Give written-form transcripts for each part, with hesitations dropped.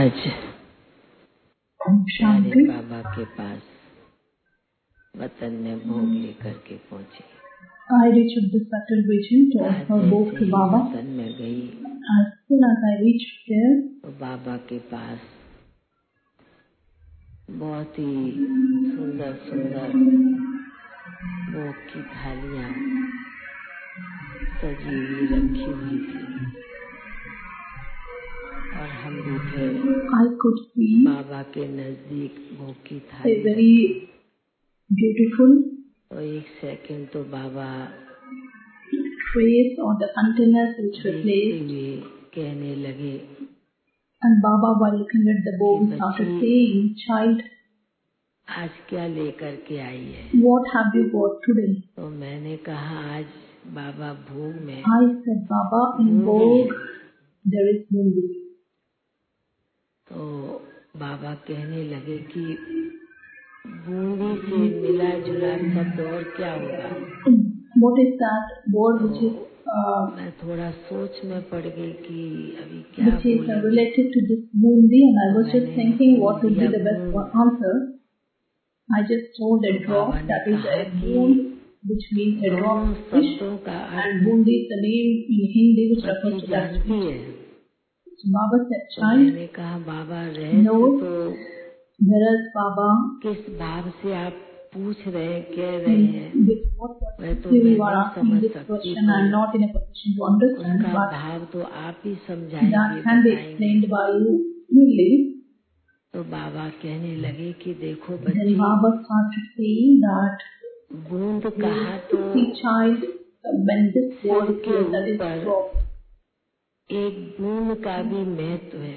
आज प्यारे बाबा के पास वतन में भोग लेकर के पहुंची। I reached the subtle region to offer both to Baba. वतन में गई As soon as I reached there, तो बाबा के पास बहुत ही सुंदर सुंदर भोग की थालियां सजी हुई रखी हुई थी और हम भी थे। I could see बाबा के नजदीक भोग की थाली a very beautiful तो एक सेकंड तो बाबा trays on the containers which were देखते placed, हुए कहने लगे, and Baba, while looking at the bowl, started saying, "Child, आज क्या लेकर के आई है?" what have you got today?" तो मैंने कहा, आज बाबा भोग में I said, "Baba, in Bhog there is bundi." तो बाबा कहने लगे कि बूंदी से मिला जुला शब्द और क्या होगा? What is that word which is मैं थोड़ा सोच में पड़ गई कि अभी क्या which is बोलूं? related to this bundi, and I was just thinking what would be the best answer. I just told a drop, that is a boon, which means a drop of fish, and bundi is the name in Hindi which refers to that fish. So Baba said, "Child, मैंने कहा, बाबा रहस्य तो whereas Baba, किस भाव से आप पूछ रहे हैं, कह रहे हैं, with what मैं तो you मैं are नहीं asking समझ this सकती, question, I am not in a position to understand, उसका but भाव तो आप ही that समझाएंगे, can be बताएंगे। explained by you only." तो बाबा कहने लगे कि देखो Then बच्ची, Baba started saying that, बूंद कहा तो "See, child, when this word is के here, that is ऊपर drop. एक बूंद का भी महत्व है।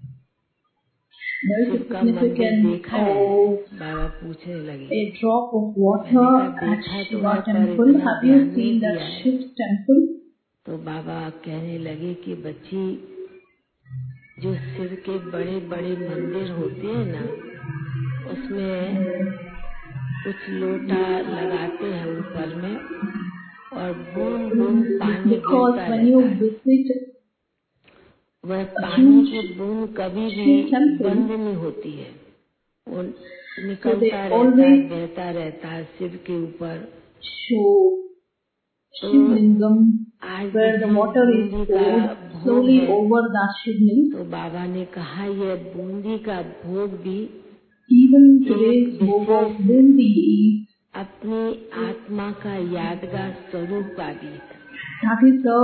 There is a शिव का मंदिर significance देखा है? of बाबा पूछने लगे। a drop of water at Shiva temple. Have you seen that Shiv's temple?" तो बाबा कहने लगे कि बच्ची, जो शिव के बड़े बड़े मंदिर होते हैं ना, उसमें कुछ लोटा लगाते हैं ऊपर में और बूंद बूंद पानी Because गिरता when you रहता है। visit वह a पानी huge की बूंद कभी भी Shiv temple, बंद नहीं होती है, वो so निकलता they रहता है, always बहता रहता है शिव के ऊपर। show Shivlingam आज where the water is Bundi का poured भोग slowly है, over that Shivling. तो बाबा ने कहा, यह बूंदी का भोग भी Even today's Bhog of bundi is अपनी आत्मा का यादगार स्वरूप का भी है। that is the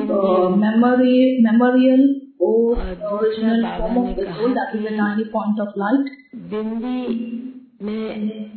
memorial of the original form of the soul, that is the tiny point of light. Bundi में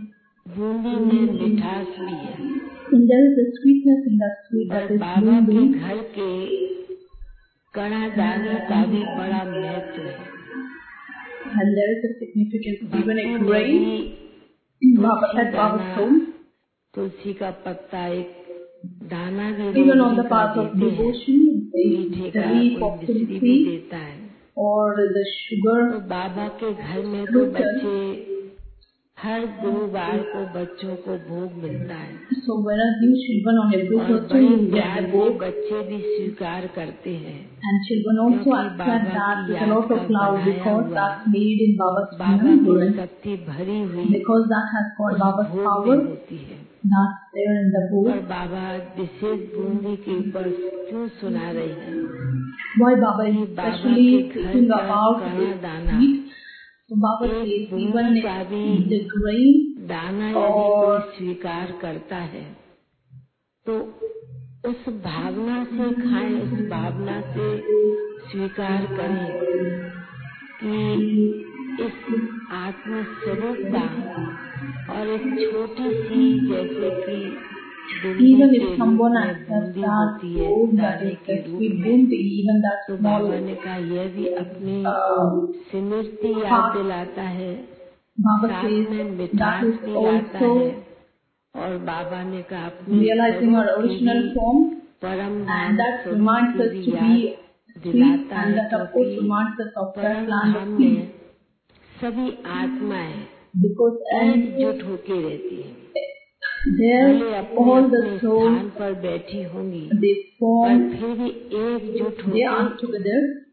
मिठास भी है And there is a sweetness in that sweet, और that is बाबा के bundi. घर के कणादानी का भी बड़ा महत्व है। And there is a significance, even a भक्ति grain में in Baba's home. तुलसी का पत्ता एक दाना भी Even on the का path of देते हैं, devotion, मीठे the का leaf कोई of मिश्री भी tulsi देता है। or the sugar. तो बाबा के घर में तो बच्चे हर गुरुवार को बच्चों को भोग मिलता है So whereas you children on every और Thursday बड़े you get प्यार the से book, बच्चे भी स्वीकार करते हैं, and children also क्योंकि accept बाबा that की with a याद lot का of love बनाया because हुआ that's made in Baba's बाबा की remembrance, शक्ति भरी हुई because that has got उस Baba's भोग power में होती है। that's there in the book. और बाबा विशेष बूंदी के ऊपर क्यों सुना रहे हैं? Why Baba is especially speaking about this दाना seed. So Baba says even the grain दाना यदि कोई स्वीकार करता है तो उस भावना से खाएं, उस भावना से स्वीकार करें कि इस आत्म स्वरूप का और एक छोटी सी जैसे कि even if someone accepts that book, that is the sweet bundi, even that तो small बाबा ने कहा यह भी अपनी स्मृति याद part, दिलाता है, Baba साथ says में that मिठास is भी लाता also है। और बाबा ने कहा अपने realizing our original form, परम and that reminds us to be sweet, and that of course reminds us of that land of peace, सभी आत्माएं because एकजुट होके रहती हैं। there all the souls पर बैठी होंगी they पर form, फिर भी एकजुट they होकर are together,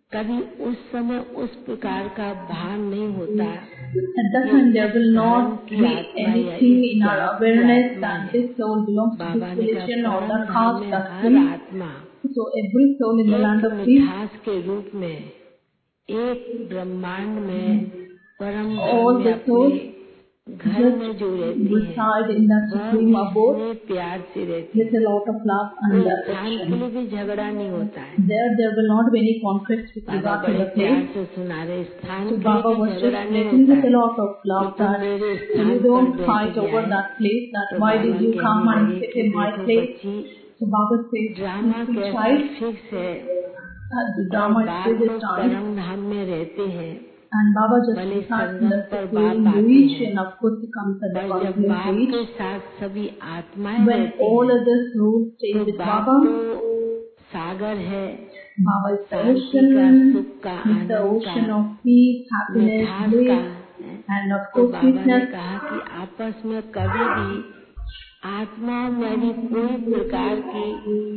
कभी उस समय उस प्रकार का भान नहीं होता। At that time there will not be anything in our awareness that this soul belongs to this religion or that caste, that creed. So every soul in the land of peace, मिठास के रूप में एक ब्रह्मांड में परम all the souls घर में जो रहती है reside in that supreme abode प्यार से रहती with a lot of love and affection. के लिए भी झगड़ा नहीं होता है। There will not be any conflicts with regard to the place. से सुना रहे स्थान So Baba was just relating with a lot of love that you don't fight over that place, that why did you come and sit in my place. So Baba says, drama कैसा fix है, the drama is predestined. परम धाम में रहते हैं And Baba just decides in the supreme region, of course, he comes at the cosmic age. सभी आत्माएं When all other souls stay with Baba, सागर है, Baba is the ocean, is the ocean of peace, happiness, bliss, and of course sweetness. कहा कि आपस में कभी भी आत्माओं में भी कोई प्रकार की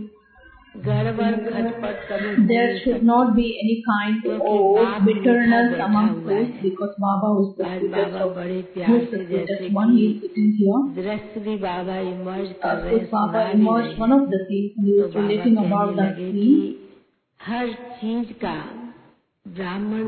गड़बड़ खटपट कभी There should not be any kind of bitterness among souls because Baba is the sweetest one. He is sitting here. दृश्य भी बाबा इमर्ज कर Of रहे course, Baba emerged one of the things and he was relating about that scene. हर चीज का ब्राह्मण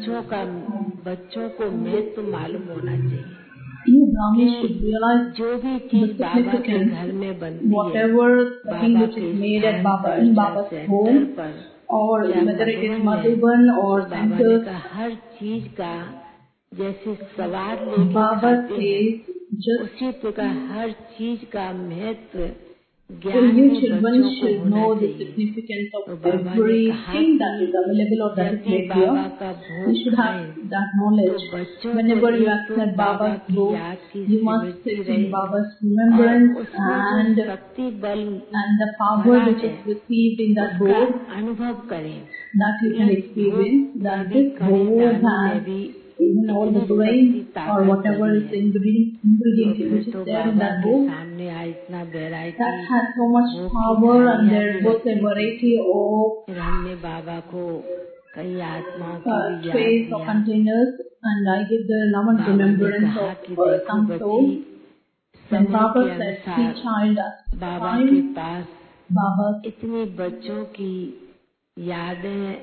बच्चों को महत्व मालूम होना चाहिए। You Brahmins should realize जो भी the चीज बाबा के significance, घर में बनती है, whatever the thing which is made at Baba in Baba's home, or whether it is Madhuban or centers, हर चीज का जैसे स्वाद Baba says just उसी प्रकार हर चीज का महत्व so you children should know the significance of everything that is available or that is made here. You should have that knowledge. Whenever you accept Baba's book, you must sit in Baba's remembrance and the power which is received in that book, that you can experience, that this book has even all the grains or whatever is the ingredient which is there in that book, that has so much power and there was a variety of trays or containers, and I give the love and remembrance of some soul. When Baba said, see child, find Baba, इतनी बच्चों की यादें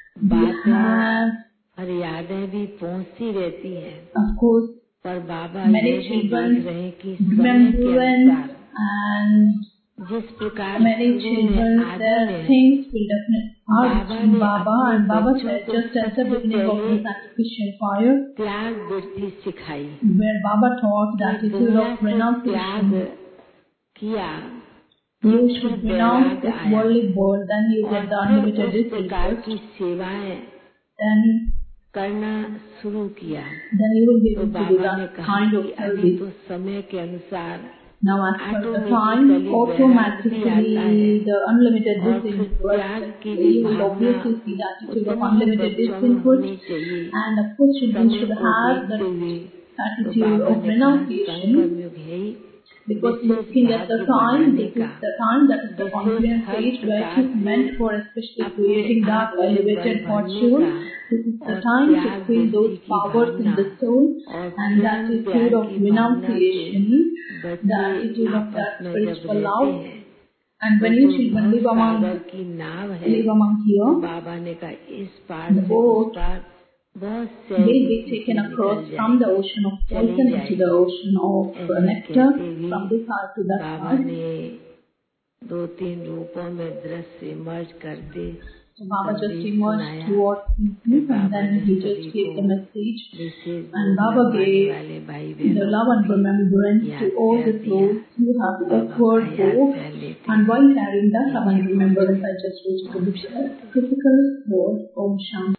बातें और यादें भी पहुंचती रहती हैं। Of course, पर बाबा many children remembrance and जिस प्रकार many children their things will definitely ask Baba, and Baba said just at the beginning of the sacrificial fire, त्याग बुद्धि सिखाई, where Baba taught the attitude of renunciation. किया You should renounce this worldly world, then you get the unlimited resources. Then करना शुरू किया, then you will be able to do that kind of service. तो समय के अनुसार Now as per the time, automatically the unlimited disinput, you will obviously see the attitude of unlimited disinput, and of course children should have the attitude of renunciation, because looking at the time, this is the time that is the confluence stage where it is meant for especially creating that elevated fortune. This is the time to feel those powers in the soul, and the attitude of renunciation, the attitude of that spiritual love. And when you children live among here, the boat will be taken across from the ocean of poison into the ocean of nectar, from this heart to that heart. दो-तीन रूपों में दृश्य emerge करते, so Baba just emerged towards me, and then he just gave the message, and Baba gave the love and remembrance to all the souls who have offered hope, and while carrying that love and remembrance, I just reached to the physical world. Om Shanti.